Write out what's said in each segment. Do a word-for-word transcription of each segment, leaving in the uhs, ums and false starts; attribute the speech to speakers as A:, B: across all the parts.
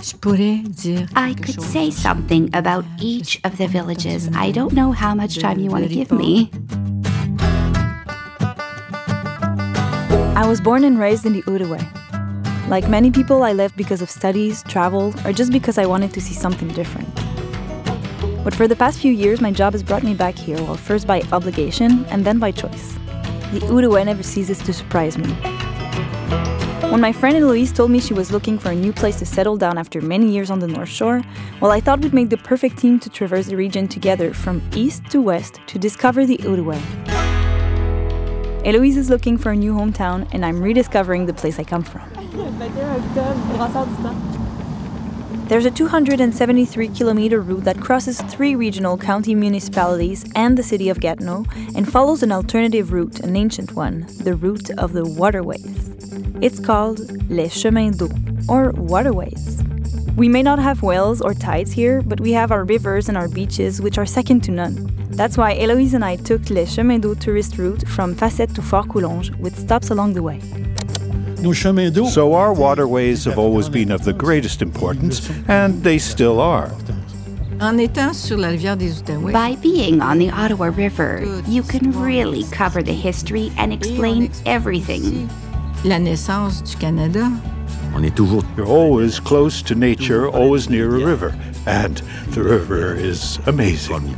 A: I could say something about each of the villages. I don't know how much time you want to give me.
B: I was born and raised in the Outaouais. Like many people, I left because of studies, travel, or just because I wanted to see something different. But for the past few years, my job has brought me back here, well, first by obligation and then by choice. The Outaouais never ceases to surprise me. When my friend Eloise told me she was looking for a new place to settle down after many years on the North Shore, well, I thought we'd make the perfect team to traverse the region together from east to west to discover the Outaouais. Eloise is looking for a new hometown, and I'm rediscovering the place I come from. There's a two hundred seventy-three kilometer route that crosses three regional county municipalities and the city of Gatineau and follows an alternative route, an ancient one, the route of the waterways. It's called Les Chemins d'Eau, or waterways. We may not have wells or tides here, but we have our rivers and our beaches, which are second to none. That's why Eloise and I took Les Chemins d'Eau tourist route from Facette to Fort Coulonge, with stops along the way.
C: So our waterways have always been of the greatest importance, and they still are.
A: By being on the Ottawa River, you can really cover the history and explain everything.
C: You're always close to nature, always near a river, and the river is amazing.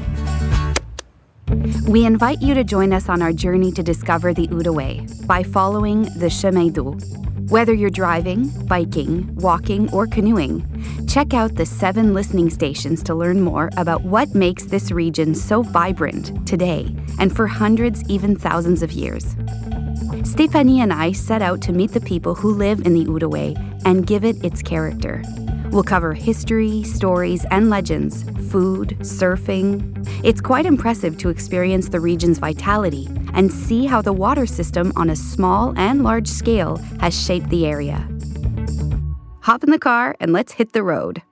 A: We invite you to join us on our journey to discover the Outaouais by following the Chemin d'Eau. Whether you're driving, biking, walking, or canoeing, check out the seven listening stations to learn more about what makes this region so vibrant today and for hundreds, even thousands of years. Stéphanie and I set out to meet the people who live in the Outaouais and give it its character. We'll cover history, stories, and legends, food, surfing. It's quite impressive to experience the region's vitality and see how the water system on a small and large scale has shaped the area. Hop in the car and let's hit the road.